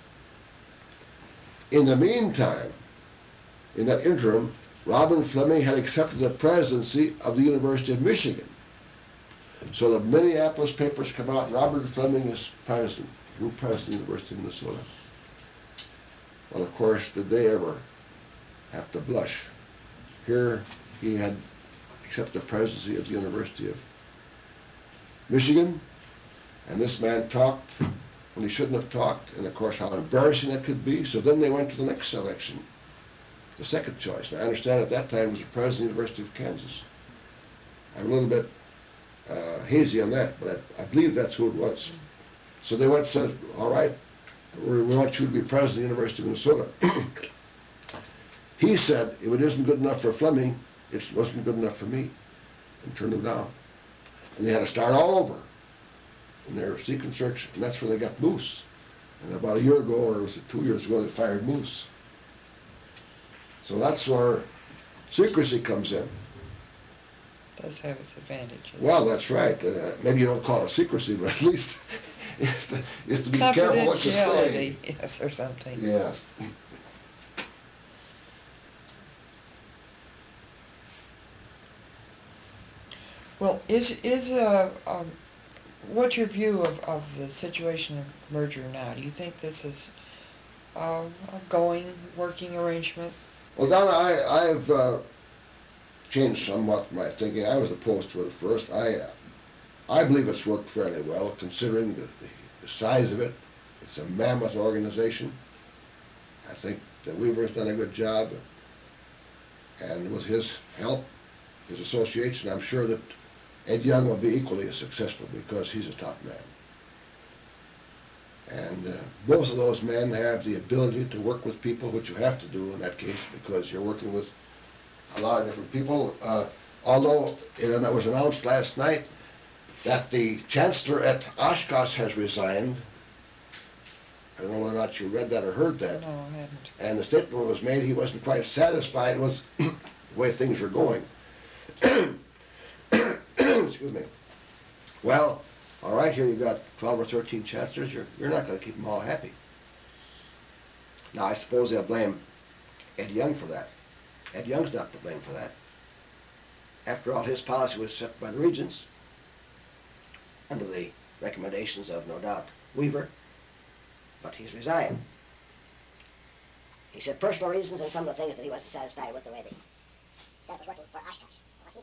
In the meantime, in that interim, Robin Fleming had accepted the presidency of the University of Michigan. So the Minneapolis papers come out, Robin Fleming is president, new president of the University of Minnesota. Well, of course, did they ever have to blush? Here he had accepted the presidency of the University of Michigan, and this man talked when he shouldn't have talked, and of course how embarrassing that could be. So then they went to the next election, the second choice. Now, I understand at that time it was the president of the University of Kansas. I'm a little bit hazy on that, but I believe that's who it was. So they went and said, "All right, we want you to be president of the University of Minnesota." He said, "If it isn't good enough for Fleming, it wasn't good enough for me," and turned him down. And they had to start all over in their secret search, and that's where they got Moose. And about a year ago, or was it 2 years ago, they fired Moose. So that's where secrecy comes in. Does have its advantages. Well, that's right. Maybe you don't call it secrecy, but at least it's to be careful what you say. Yes, or something. Yes. Well, what's your view of the situation of merger now? Do you think this is a working arrangement? Well, Donna, I've changed somewhat my thinking. I was opposed to it at first. I believe it's worked fairly well, considering the size of it. It's a mammoth organization. I think that Weaver's done a good job, and with his help, his association, I'm sure that Ed Young will be equally as successful because he's a top man. And both of those men have the ability to work with people, which you have to do in that case because you're working with a lot of different people. Although it was announced last night that the chancellor at Oshkosh has resigned. I don't know whether or not you read that or heard that. No, I hadn't. And the statement was made he wasn't quite satisfied with the way things were going. Excuse me. Well, all right, here you got 12 or 13 chancellors. You're not going to keep them all happy. Now, I suppose they'll blame Ed Young for that. Ed Young's not to blame for that. After all, his policy was set by the regents under the recommendations of, no doubt, Weaver, but he's resigned. He said personal reasons and some of the things that he wasn't satisfied with the way the staff was working for Oshkosh.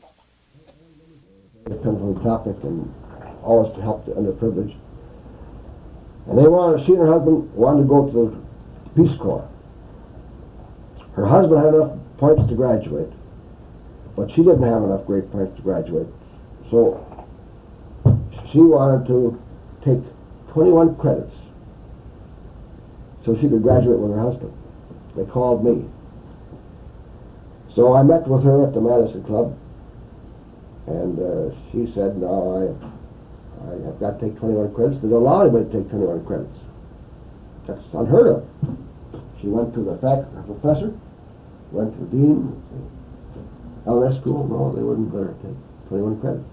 It depends on the topic and always to help the underprivileged. And she and her husband wanted to go to the Peace Corps. Her husband had enough points to graduate, but she didn't have enough grade points to graduate. So she wanted to take 21 credits so she could graduate with her husband. They called me. So I met with her at the Madison Club, and she said, no, I've got to take 21 credits. They don't allow anybody to take 21 credits. That's unheard of. She went to the professor, went to the dean, LS school. No, they wouldn't let her take 21 credits.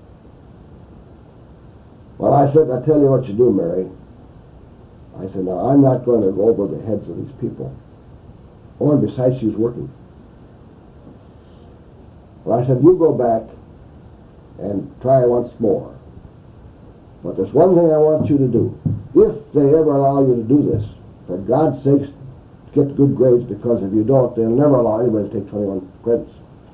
Well, I said, I tell you what you do, Mary. I said, now, I'm not going to go over the heads of these people. Oh, and besides, she's working. Well, I said, you go back and try once more. But there's one thing I want you to do. If they ever allow you to do this, for God's sakes, get good grades, because if you don't, they'll never allow anybody to take 21 credits.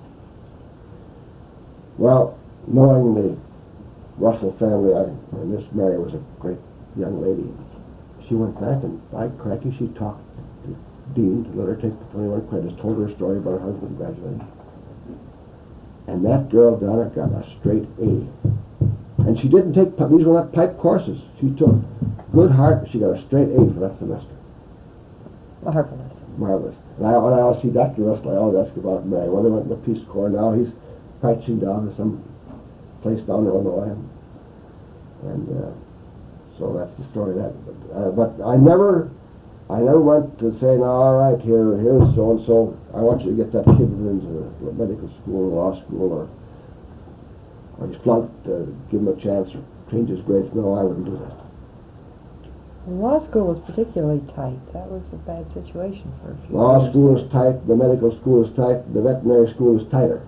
Well, knowing the Russell family, and Miss Mary was a great young lady, she went back and, by cracky, she talked to Dean to let her take the 21 credits, told her a story about her husband graduating. And that girl, Donna, got a straight A. And she didn't take, these were not pipe courses. She took good heart, she got a straight A for that semester. Marvelous. Marvelous. And when I always see Dr. Russell, I always ask about Mary. Well, they went to the Peace Corps. Now he's practicing down to some place down in Illinois. And so that's the story of that. But I never went to say, no, all right, here's so-and-so. I want you to get that kid into the medical school, law school, or he flunked, give him a chance, or change his grades. No, I wouldn't do that. The law school was particularly tight. That was a bad situation for a few Law years. school is tight, the medical school is tight, the veterinary school is tighter.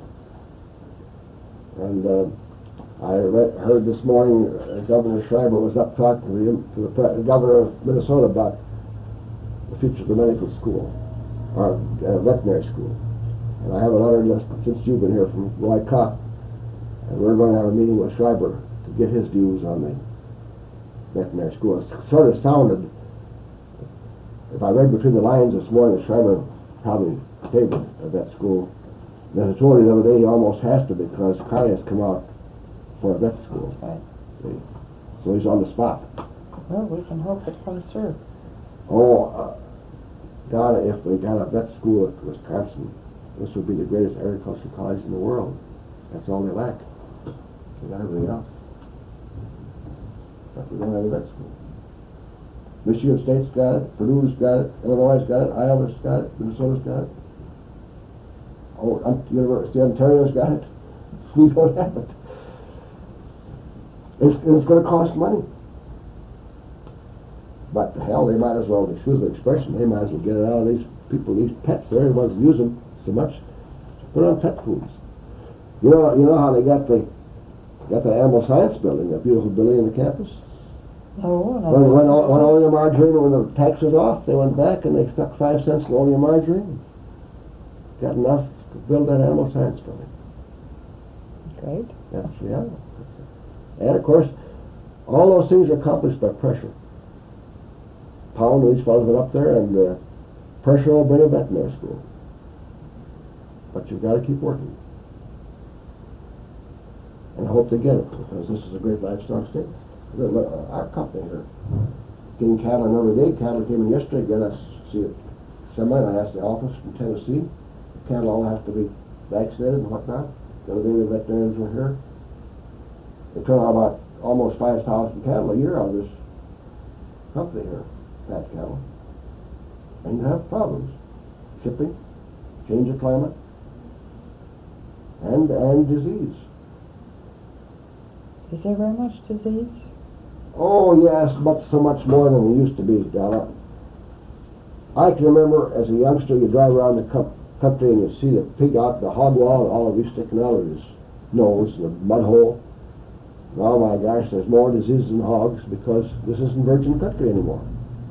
And I heard this morning Governor Schreiber was up talking to the governor of Minnesota about the future of the medical school, or veterinary school. And I have a letter just since you've been here from Roy Kopp, and we're going to have a meeting with Schreiber to get his views on the veterinary school. It sort of sounded, if I read between the lines this morning, that Schreiber probably favored a vet school. And as I told you the other day, he almost has to, because Carly has come out for a vet school. Right. See? So he's on the spot. Well, we can hope it comes through. Oh, Donna, if we got a vet school at Wisconsin, this would be the greatest agricultural college in the world. That's all they lack. They got everything else. But we don't have a vet school. Michigan State's got it, Purdue's got it, Illinois' got it, Iowa's got it, Minnesota's got it. Oh, University of Ontario's got it. We don't have it. It's going to cost money. But hell, they might as well, excuse the expression, they might as well get it out of these people, these pets. They're the ones who use them so much. Put on pet foods. You know how they got the animal science building, that beautiful building in the campus? Oh, no. When oleum margarine, when the tax was off, they went back and they stuck 5 cents in oleum margarine. Got enough to build that animal science building. Great. Yeah. And of course, all those things are accomplished by pressure. Pound and these fellows went up there, and pressure will bring a veterinary school. But you've got to keep working. And I hope they get it, because this is a great livestock state. Our company here, getting cattle in every day. Cattle came in yesterday, get us see a semi, and I asked the office from Tennessee. The cattle all have to be vaccinated and whatnot. The other day the veterinarians were here. They turn out about almost 5,000 cattle a year out of this company here, fat cattle. And you have problems. Shipping, change of climate, and disease. Is there very much disease? Oh yes, but so much more than there used to be, Donna. I can remember as a youngster, you drive around the country and you see the pig out the hog wall and all of these sticking out of his nose in a mud hole. Oh my gosh, there's more diseases in hogs because this isn't virgin country anymore.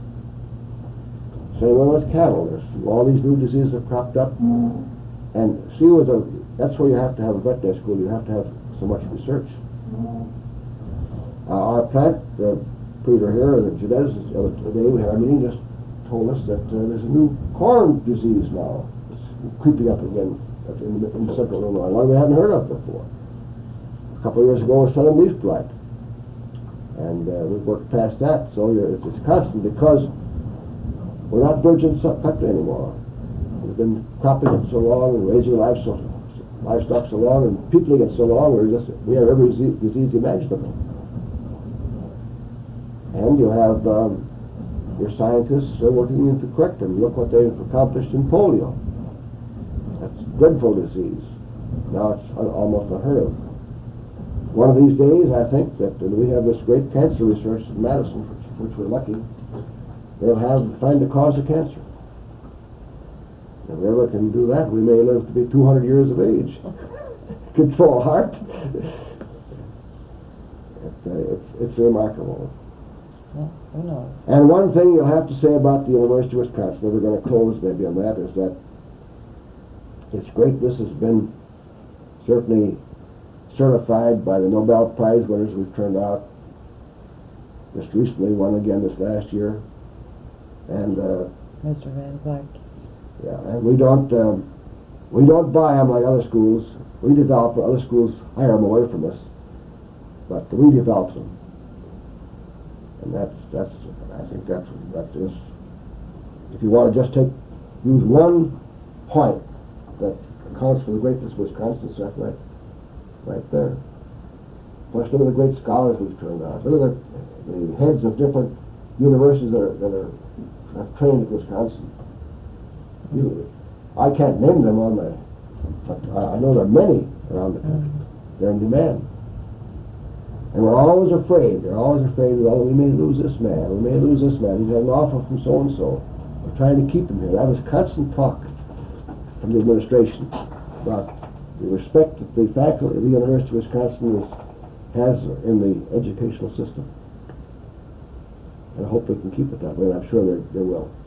Same way with cattle. There's all these new diseases have cropped up. And see, that's where you have to have a veterinary school. You have to have so much research. Our plant breeder here, the geneticist, the other day we had a meeting, just told us that there's a new corn disease now. It's creeping up again in central Illinois, one we hadn't heard of before. A couple of years ago, it was southern leaf blight. And we've worked past that, so it's constant because we're not virgin country anymore. We've been cropping it so long and raising livestock so long and peopling it so long, we have every disease imaginable. And you have your scientists working to correct them. Look what they've accomplished in polio. That's a dreadful disease. Now it's almost unheard of. One of these days, I think that we have this great cancer research in Madison, for which we're lucky. They'll find the cause of cancer. If we ever can do that, we may live to be 200 years of age. Control heart. It's remarkable. Well, who knows? And one thing you'll have to say about the University of Wisconsin, we're going to close maybe on that, is that it's great. This has been certainly certified by the Nobel Prize winners we've turned out. Just recently, one again this last year. And Mr. Van Vleck. yeah, and we don't buy them like other schools. We develop them. Other schools hire them away from us, but we develop them. And I think that's just, if you want to just use one point that accounts for the greatness of Wisconsin, it's that right there. Plus, look at the great scholars we've turned out. Look at the heads of different universities that have trained at Wisconsin. I can't name them but I know there are many around the country. They're in demand. And we're always afraid. They're always afraid that, we may lose this man. We may lose this man. He's had an offer from so-and-so. We're trying to keep him here. That was constant talk from the administration about the respect that the faculty of the University of Wisconsin has in the educational system. And I hope we can keep it that way, and I'm sure they will.